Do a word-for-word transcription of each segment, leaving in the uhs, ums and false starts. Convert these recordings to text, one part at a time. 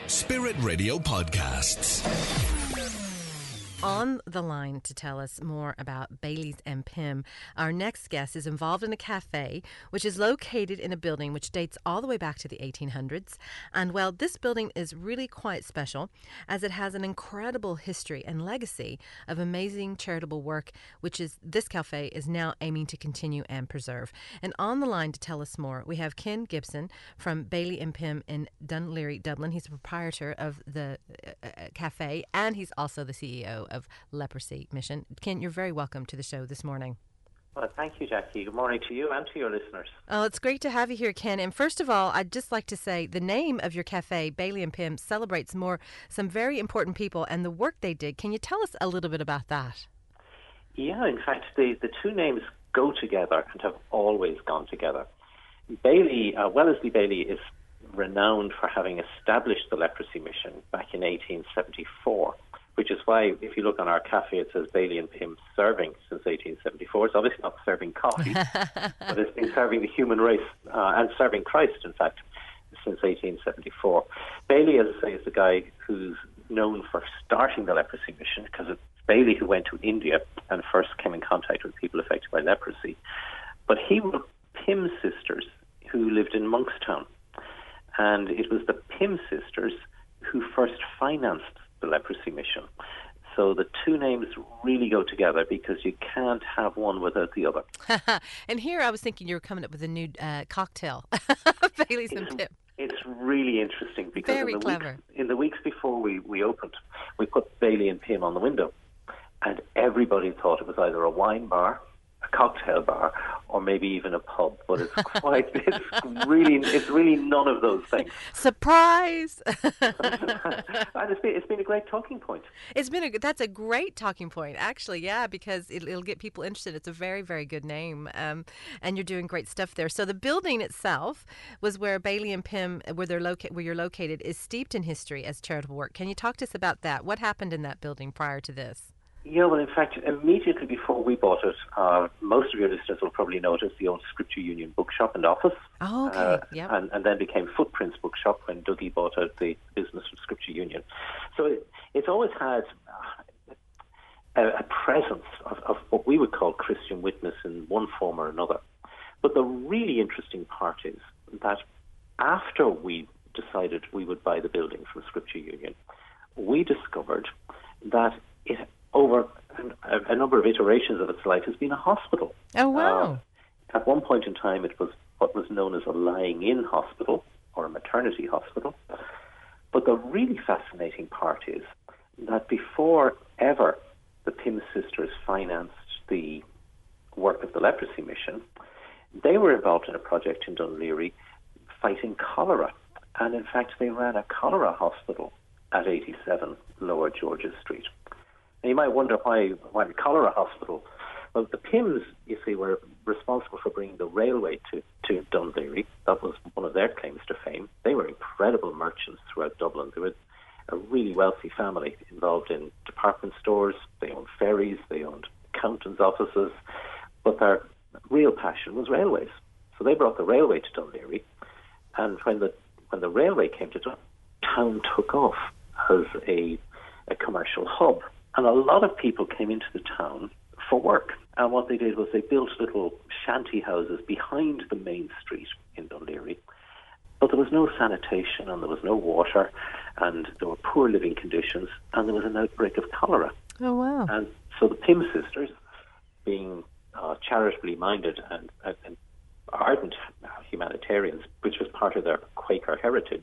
Spirit Radio Podcasts. On the line to tell us more about Bailey's and Pim, our next guest is involved in a cafe which is located in a building which dates all the way back to the eighteen hundreds. And well, this building is really quite special as it has an incredible history and legacy of amazing charitable work, which is this cafe is now aiming to continue and preserve. And on the line to tell us more, we have Ken Gibson from Bailey and Pim in Dun Laoghaire, Dublin. He's the proprietor of the uh, cafe, and he's also the C E O of Leprosy Mission. Ken, you're very welcome to the show this morning. Well, thank you, Jackie. Good morning to you and to your listeners. Oh, it's great to have you here, Ken. And first of all, I'd just like to say the name of your cafe, Bailey and Pim, celebrates more some very important people and the work they did. Can you tell us a little bit about that? Yeah, in fact, the, the two names go together and have always gone together. Bailey, uh, Wellesley Bailey, is renowned for having established the Leprosy Mission back in eighteen seventy-four. Which is why, if you look on our cafe, it says Bailey and Pim serving since eighteen seventy-four. It's obviously not serving coffee, but it's been serving the human race uh, and serving Christ, in fact, since eighteen seventy-four. Bailey, as I say, is the guy who's known for starting the Leprosy Mission, because it's Bailey who went to India and first came in contact with people affected by leprosy. But he was Pim sisters who lived in Monkstown. And it was the Pim sisters who first financed the Leprosy Mission. So the two names really go together because you can't have one without the other. And here I was thinking you were coming up with a new uh, cocktail, Bailey's and Pim. It's really interesting because Very in, the clever. Weeks, in the weeks before we, we opened, we put Bailey and Pim on the window, and everybody thought it was either a wine bar, a cocktail bar, or maybe even a pub. But it's quite, it's really, it's really none of those things. Surprise! And it's been, it's been a great talking point. It's been a that's a great talking point, actually. Yeah, because it, it'll get people interested. It's a very, very good name, um, and you're doing great stuff there. So the building itself was where Bailey and Pim, where they're loca- where you're located, is steeped in history as charitable work. Can you talk to us about that? What happened in that building prior to this? Yeah, well, in fact, immediately before we bought it, uh, most of your listeners will probably notice the old Scripture Union bookshop and office. Oh, okay, uh, yep. and, and then became Footprints Bookshop when Dougie bought out the business from Scripture Union. So it, it's always had a, a presence of, of what we would call Christian witness in one form or another. But the really interesting part is that after we decided we would buy the building from Scripture Union, we discovered that it over a, a number of iterations of its life has been a hospital. Oh, wow. Uh, at one point in time, it was what was known as a lying-in hospital or a maternity hospital. But the really fascinating part is that before ever the Pim sisters financed the work of the Leprosy Mission, they were involved in a project in Dun Laoghaire fighting cholera. And in fact, they ran a cholera hospital at eighty-seven Lower George's Street. And you might wonder why, why the cholera hospital. Well, the Pims, you see, were responsible for bringing the railway to, to Dun Laoghaire. That was one of their claims to fame. They were incredible merchants throughout Dublin. They were a really wealthy family involved in department stores. They owned ferries. They owned accountants' offices. But their real passion was railways. So they brought the railway to Dun Laoghaire. And when the, when the railway came to Dun, town took off as a, a commercial hub. And a lot of people came into the town for work. And what they did was they built little shanty houses behind the main street in Dun Laoghaire. But there was no sanitation and there was no water and there were poor living conditions and there was an outbreak of cholera. Oh, wow. And so the Pim sisters, being uh, charitably minded and, and, and ardent humanitarians, which was part of their Quaker heritage,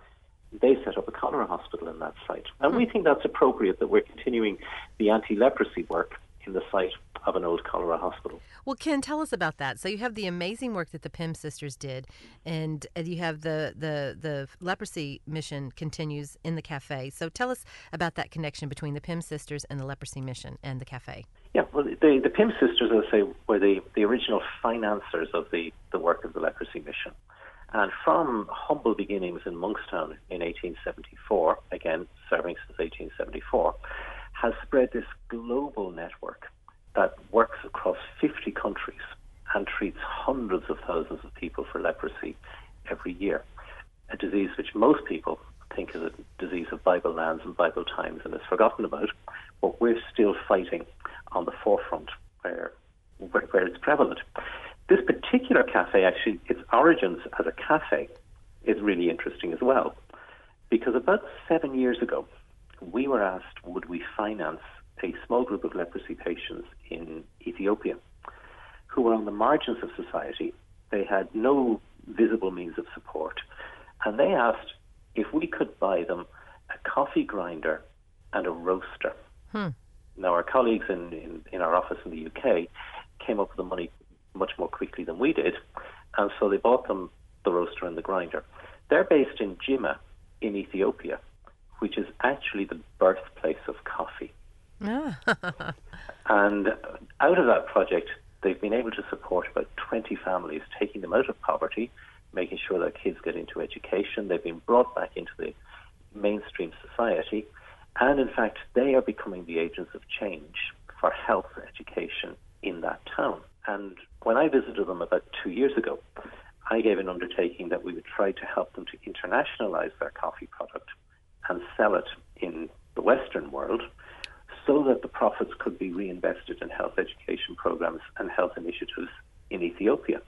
they set up a cholera hospital in that site. And hmm. we think that's appropriate that we're continuing the anti-leprosy work in the site of an old cholera hospital. Well, Ken, tell us about that. So you have the amazing work that the Pim sisters did, and you have the, the, the Leprosy Mission continues in the cafe. So tell us about that connection between the Pim sisters and the Leprosy Mission and the cafe. Yeah, well, the, the Pim sisters, as I say, were the, the original financiers of the, the work of the Leprosy Mission. And from humble beginnings in Monkstown in eighteen seventy-four, again, serving since eighteen seventy-four, has spread this global network that works across fifty countries and treats hundreds of thousands of people for leprosy every year, a disease which most people think is a disease of Bible lands and Bible times and is forgotten about, but we're still fighting on the forefront where, where, where it's prevalent. This particular cafe, actually, its origins as a cafe is really interesting as well, because about seven years ago, we were asked, would we finance a small group of leprosy patients in Ethiopia who were on the margins of society. They had no visible means of support. And they asked if we could buy them a coffee grinder and a roaster. Hmm. Now, our colleagues in, in, in our office in the U K came up with the money much more quickly than we did, and so they bought them the roaster and the grinder. They're based in Jimma in Ethiopia, which is actually the birthplace of coffee. Ah. And out of that project, they've been able to support about twenty families, taking them out of poverty, making sure their kids get into education. They've been brought back into the mainstream society. And in fact, they are becoming the agents of change for health education in that town. And when I visited them about two years ago, I gave an undertaking that we would try to help them to internationalize their coffee product and sell it in the Western world so that the profits could be reinvested in health education programs and health initiatives in Ethiopia.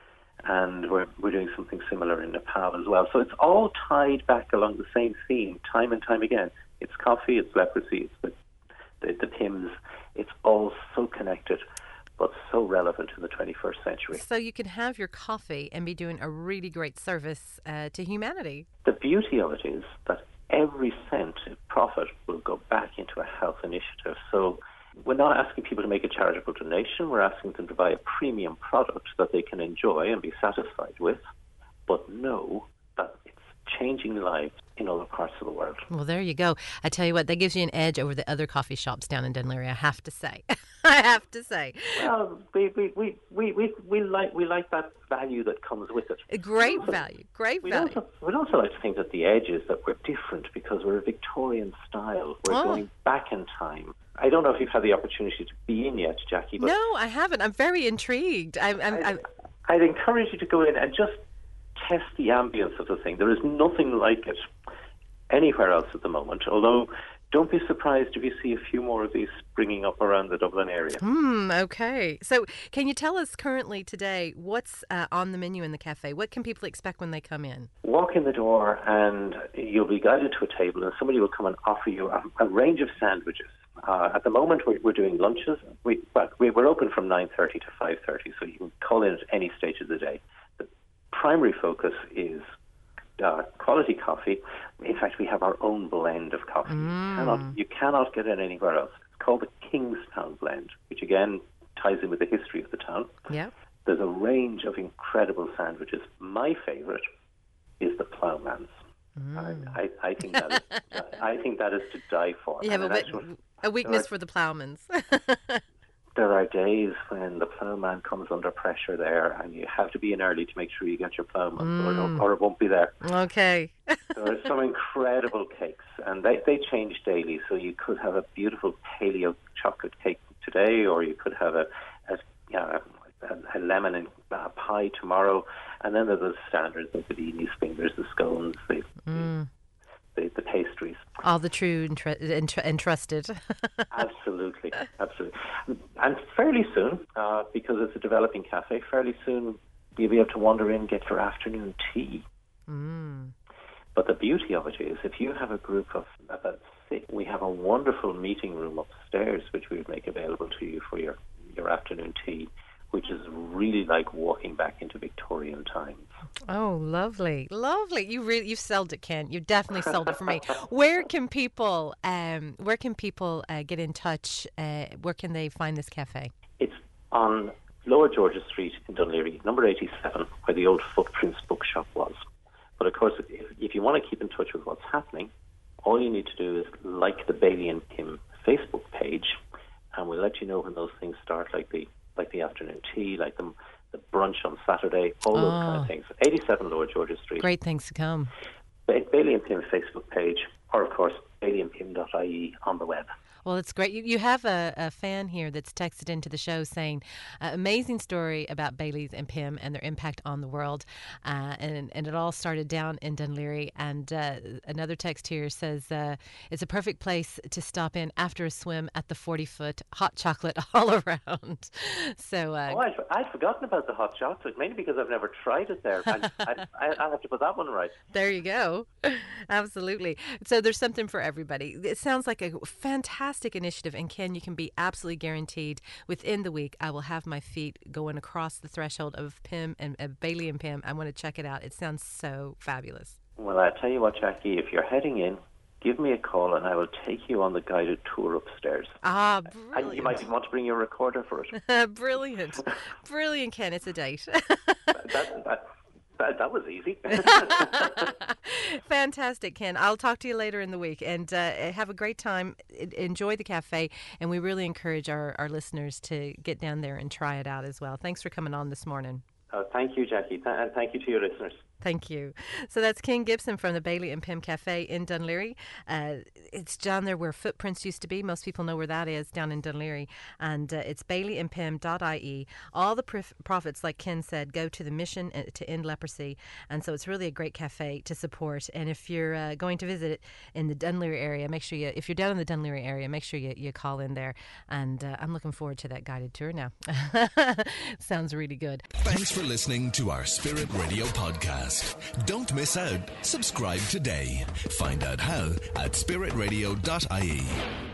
And we're, we're doing something similar in Nepal as well. So it's all tied back along the same theme time and time again. It's coffee, it's leprosy, it's the, the, the P I Ms. It's all so connected, but so relevant in the twenty-first century. So you can have your coffee and be doing a really great service uh, to humanity. The beauty of it is that every cent of profit will go back into a health initiative. So we're not asking people to make a charitable donation. We're asking them to buy a premium product that they can enjoy and be satisfied with, but know that it's changing lives in other parts of the world. Well, there you go. I tell you what, that gives you an edge over the other coffee shops down in Dunleary, I have to say. I have to say. Well, we, we, we, we, we, we, like, we like that value that comes with it. A great value, great We'd value. also, we'd also like to think that the edge is that we're different because we're a Victorian style. We're Oh. going back in time. I don't know if you've had the opportunity to be in yet, Jackie, but No, I haven't. I'm very intrigued. I'm, I'm, I'd, I'm, I'd encourage you to go in and just test the ambience of the thing. There is nothing like it anywhere else at the moment, although don't be surprised if you see a few more of these springing up around the Dublin area. Hmm, okay. So can you tell us currently today what's uh, on the menu in the cafe? What can people expect when they come in? Walk in the door and you'll be guided to a table and somebody will come and offer you a, a range of sandwiches. Uh, at the moment, we're, we're doing lunches. We, well, we, we're open from nine thirty to five thirty, so you can call in at any stage of the day. The primary focus is uh, quality coffee. In fact, we have our own blend of coffee. Mm. You cannot, you cannot get it anywhere else. It's called the Kingstown blend, which again ties in with the history of the town. Yeah. There's a range of incredible sandwiches. My favourite is the Ploughman's. Mm. I, I, I think that is, I think that is to die for. You have a, And in bit, actual- a weakness are- for the ploughmans. There are days when the ploughman comes under pressure there, and you have to be in early to make sure you get your ploughman, Mm. or, or it won't be there. Okay. There are some incredible cakes, and they, they change daily. So you could have a beautiful paleo chocolate cake today, or you could have a, a, you know, a, a lemon and uh, pie tomorrow. And then there's the standards, the bedinis, fingers, the scones, the, Mm. the, the pastries. All the true and, tr- and, tr- and trusted. Absolutely, absolutely. And fairly soon, uh, because it's a developing cafe, fairly soon you'll be able to wander in and get your afternoon tea. Mm. But the beauty of it is, if you have a group of about six, we have a wonderful meeting room upstairs which we would make available to you for your, your afternoon tea, which is really like walking back into Victorian times. Oh, lovely, lovely! You really you've sold it, Ken. You definitely sold it for me. Where can people, um, where can people uh, get in touch? Uh, where can they find this cafe? It's on Lower Georgia Street in Dunleary, number eighty-seven, where the old Footprints bookshop was. But of course, if, if you want to keep in touch with what's happening, all you need to do is like the Bailey and Kim Facebook page, and we'll let you know when those things start, like the like the afternoon tea, like the the brunch on Saturday, all those Oh. kind of things. eighty-seven Lower Georgia Street. Great things to come. Ba- Bailey and Pim Facebook page, or of course, bailey and pim dot I E on the web. Well, it's great. You, you have a, a fan here that's texted into the show saying, uh, amazing story about Baileys and Pym and their impact on the world. Uh, and, and it all started down in Dunleary. And uh, another text here says, uh, it's a perfect place to stop in after a swim at the forty-foot hot chocolate all around. So, uh, oh, I'd, I'd forgotten about the hot chocolate, mainly because I've never tried it there. I, I, I'll have to put that one right. There you go. Absolutely. So there's something for everybody. It sounds like a fantastic initiative. And Ken, you can be absolutely guaranteed within the week I will have my feet going across the threshold of Pym and uh, Bailey and Pym. I want to check it out. It sounds so fabulous. Well, I tell you what, Jackie, if you're heading in, give me a call and I will take you on the guided tour upstairs. Ah, brilliant. And you might even want to bring your recorder for it. Brilliant. Brilliant, Ken. It's a date. that, that, that, that was easy. Fantastic, Ken. I'll talk to you later in the week, and uh, have a great time. Enjoy the cafe, and we really encourage our, our listeners to get down there and try it out as well. Thanks for coming on this morning. Oh, thank you, Jackie, and thank you to your listeners. Thank you. So that's Ken Gibson from the Bailey and Pym Cafe in Dunleary. Uh, it's down there where Footprints used to be. Most people know where that is, down in Dunleary. And uh, it's bailey and pym dot I E. All the prof- profits, like Ken said, go to the mission to end leprosy. And so it's really a great cafe to support. And if you're uh, going to visit it in the Dunleary area, make sure you, if you're down in the Dunleary area, make sure you, you call in there. And uh, I'm looking forward to that guided tour now. Sounds really good. Thanks for listening to our Spirit Radio podcast. Don't miss out. Subscribe today. Find out how at spirit radio dot I E.